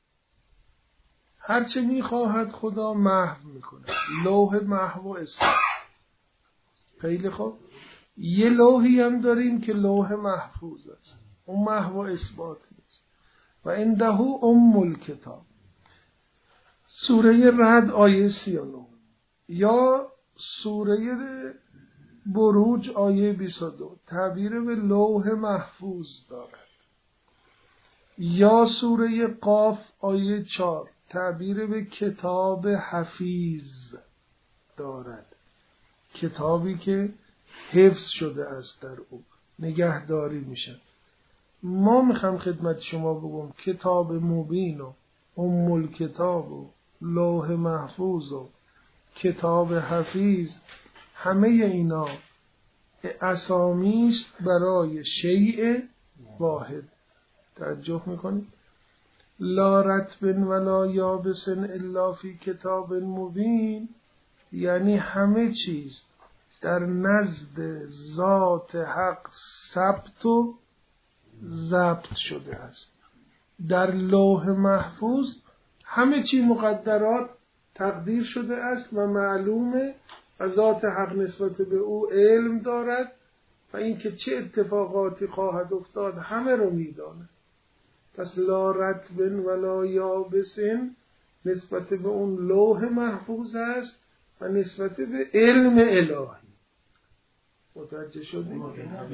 هرچه میخواهد خدا محو میکنه. لوح محو و اثبات. خیلی خوب، یه لوحی هم داریم که لوح محفوظ است، اون محو و اثبات نیست. و عنده ام الکتاب. سوره رعد آیه سی و نه یا سوره بروج آیه بیست و دو تعبیر به لوح محفوظ دارد، یا سوره قاف آیه چهار تعبیر به کتاب حفیظ دارد، کتابی که حفظ شده است در او. نگهداری میشن. ما میخوام خدمت شما بگم کتاب مبین و ام الکتاب و لوح محفوظ و کتاب حفیظ همه اینا اسامی است برای شیء واحد. توجه میکنید؟ لا رطب ولا یابس الا فی کتاب مبین، یعنی همه چیز در نزد ذات حق ثبت و ضبط شده است. در لوح محفوظ همه چی مقدرات تقدیر شده است و معلومه و ذات حق نسبت به او علم دارد و اینکه چه اتفاقاتی خواهد افتاد همه رو میداند. پس لا رطب ولا یابس نسبت به اون لوح محفوظ است و نسبت به علم الهی. متوجه شدید؟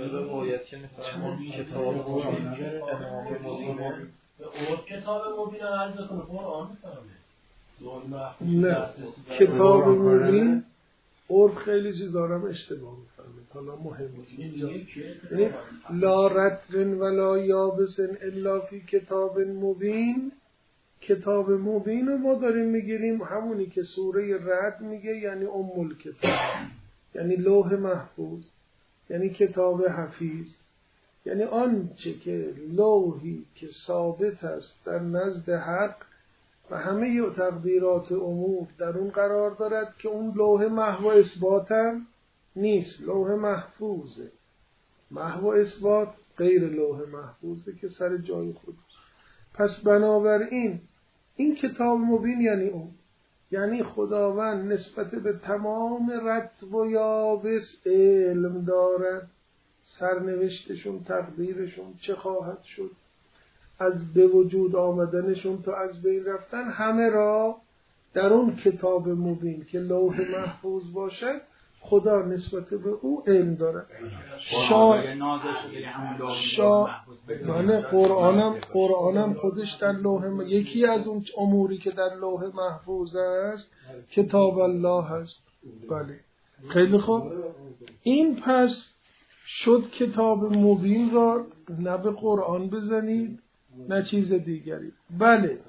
کتاب مبین عرض کنه قرآن نه، کتاب مبین عرف خیلی چیزا رو اشتباه میفهمه. حالا مهمه اینجا یعنی لا رطب ولا یابس الا فی کتاب مبین. کتاب مبین رو ما داریم میگیریم همونی که سوره رعد میگه، یعنی ام الکتاب، یعنی لوح محفوظ، یعنی کتاب حفیظ، یعنی آنچه که لوحی که ثابت است در نزد حق و همه تقدیرات امور در اون قرار دارد که اون لوح محو و اثبات هم نیست، لوح محفوظه. محو و اثبات غیر لوح محفوظه که سر جای خود. پس بنابراین این کتاب مبین یعنی اون، یعنی خداوند نسبت به تمام رطب و یابس علم دارد، سرنوشتشون، تقدیرشون چه خواهد شد، از به وجود آمدنشون تا از بین رفتن، همه را در اون کتاب مبین که لوح محفوظ باشد خدا نسبت به او علم دارد. شا... شا... بله قرآنم قرآنم خودش در لوح م... یکی از اون اموری که در لوح محفوظ است کتاب الله است. بله خیلی خوب. این پس شد کتاب مبین را نه به قرآن بزنید نه چیز دیگری. بله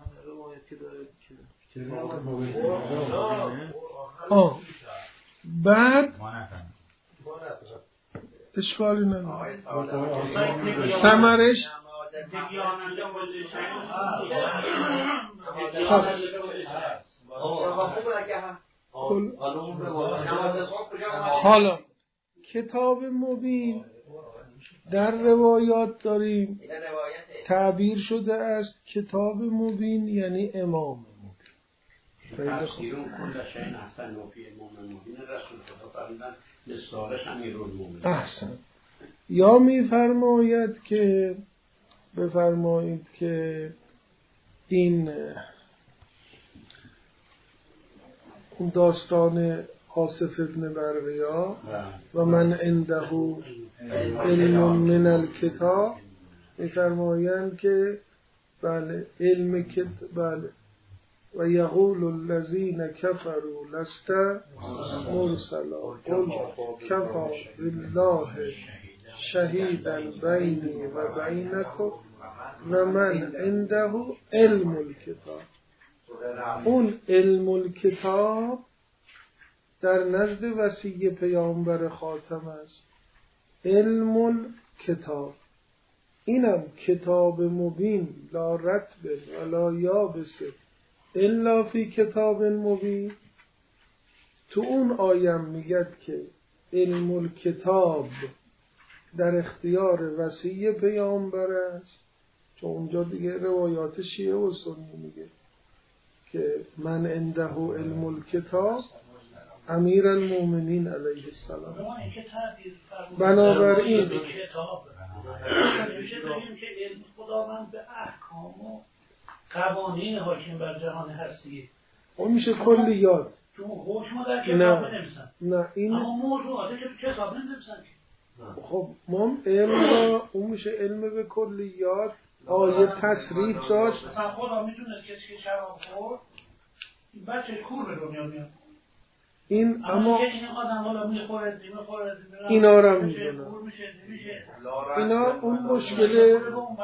آه بعد اشکالی نداره ثمرش حالا کتاب مبین در روایات داریم تعبیر شده است کتاب مبین یعنی امام. تفسیرون کل شیء احسن و فی المؤمن مبین رسول خدا فرمودن لسالش امیرالمومنین. احسن. یا میفرماید که بفرمایید که این داستان آصف ابن برقیا و من عنده علم من الکتاب میفرمایند که بله علم کتاب بله و یقول الذین کفروا لست مرسلا قل کفی بالله شهیدا بینی و بینکم و من عنده علم الکتاب. اون علم الکتاب در نزد وصی پیامبر خاتم است. علم الکتاب اینم کتاب مبین لا رطب ولا یابس الا فی کتاب مبین. تو اون آیم میگد که علم الکتاب در اختیار وصی پیامبر است، چون اونجا دیگه روایات شیعه و سنی میگه که من عنده علم الکتاب امیر المومنین علیه السلام. بنابراین نمیشه بگیم که علم خداوند به احکام و قوانین حاکم بر جهان هستی اون میشه کلیات. چون حکم در کتاب نمیسن. نه این اما موضوعاتی که تو کتاب نمیسن. خب ما علم را اون میشه علم به کلیات. آیه تصریح داشت مثلا خدا میدونه کسی که شراب خورد این بچه کور به دنیا میاد. این اما این آدم حالا میخورد میخورد اینا رو میدونم، اینا اون مشکل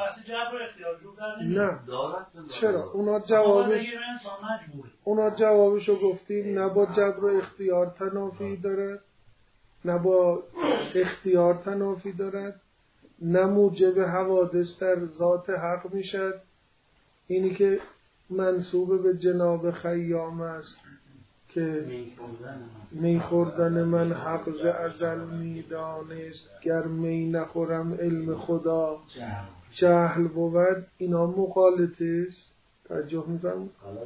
نه چرا اونا جوابش اونا جوابشو گفتیم نه با جبر و اختیار تنافی داره نه با اختیار تنافی دارد نه موجب حوادث در ذات حق میشد. اینی که منسوب به جناب خیام است که می خوردن من حق ز ازل می دانست گر می نخورم علم خدا جهل بود، اینا مغالطه است. توجه می‌فرمایید؟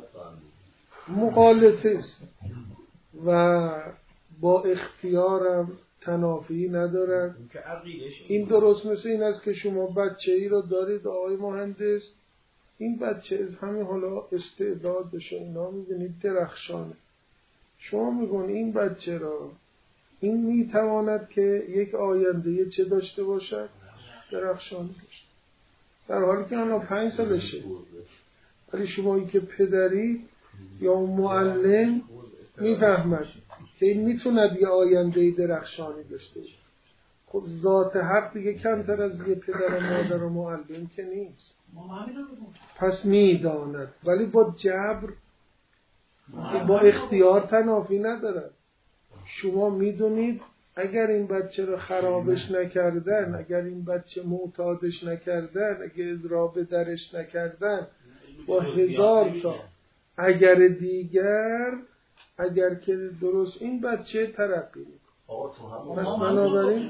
مغالطه است و با اختیارم تنافی ندارد. این درست مثل این است که شما بچه ای رو دارید آقای مهندس، این بچه از همین حالا استعدادش اینا می‌بینید درخشانه، شما میگون این بچه را این میتواند که یک آینده چه داشته باشد؟ درخشان داشته، در حالی که الان پنج سالشه. ولی شما این که پدری یا معلم میفهمد که این میتوند یه آینده درخشانی داشته باشه. خب ذات حق دیگه کمتر از یه پدر و مادر و معلم که نیست، پس میداند ولی با جبر با اختیار تنافی ندارد. شما میدونید اگر این بچه رو خرابش نکردن، اگر این بچه معتادش نکردن، اگر اضراب درش نکردن، با هزار تا اگر دیگر اگر که درست این بچه ترقی میکنه. پس بنابراین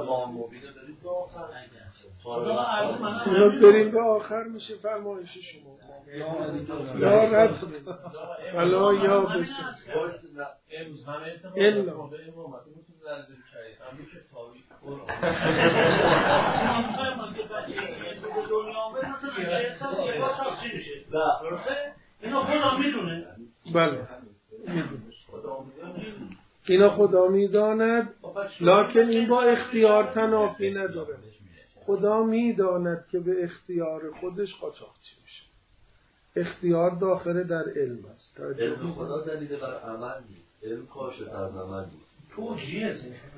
بریم به آخر میشه فرمایش شما لا رد ولا یا بسن الا اینو خدا میدونه. بله میدونه، اینا خدا میداند، لکن این با اختیار تنافی نداره. خدا میداند که به اختیار خودش قاچاقچی میشه. اختیار داخل در علم است. علم خدا دلیل بر عمل نیست، علم کاشف از عمل نیست. توجیه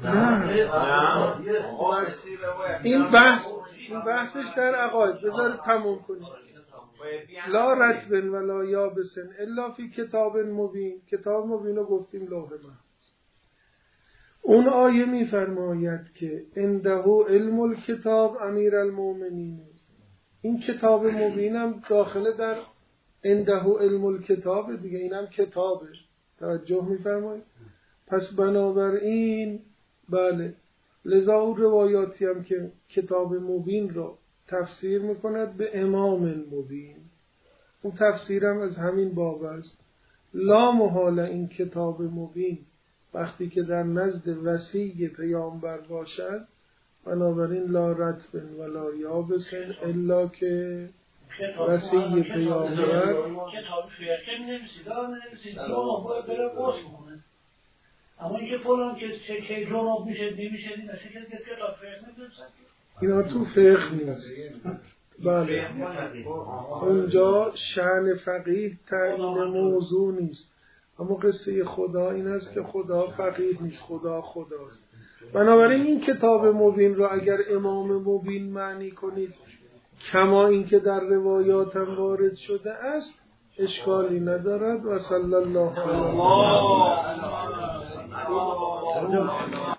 این بحث این بحثش در عقاید بذار تموم کنیم. لا رطب ولا یابسن الا فی کتاب مبین. کتاب مبین رو گفتیم لوح محفوظ. اون آیه میفرماید که عنده علم الکتاب امیر المؤمنین است. این کتاب مبینم داخل در عنده علم الکتاب دیگه، اینم کتابه. توجه میفرمایید؟ پس بنابراین بله، لذا اون روایاتی هم که کتاب مبین رو تفسیر میکند به امام المبین، اون تفسیرم از همین باب است. لا محاله این کتاب مبین وقتی که در نزد وصی پیامبر باشد، بنابراین لا رطب ولا یابسن الا که وصی پیامبر کتاب فقه نمی‌نویسید، نمی‌نویسید جناب باید بره قرص کنه. اما اینکه فلان که چه جناب میشه نمیشه این نشه که کتاب فقه نمی‌نویسن. اینا تو فقه نیست. بله اونجا شأن فقیه تعیین موضوع نیست. اما قصه خدا این است که خدا فقیه نیست، خدا خداست. بنابراین این کتاب مبین رو اگر امام مبین معنی کنید کما این که در روایات هم وارد شده است اشکالی ندارد. و صلی الله علیه و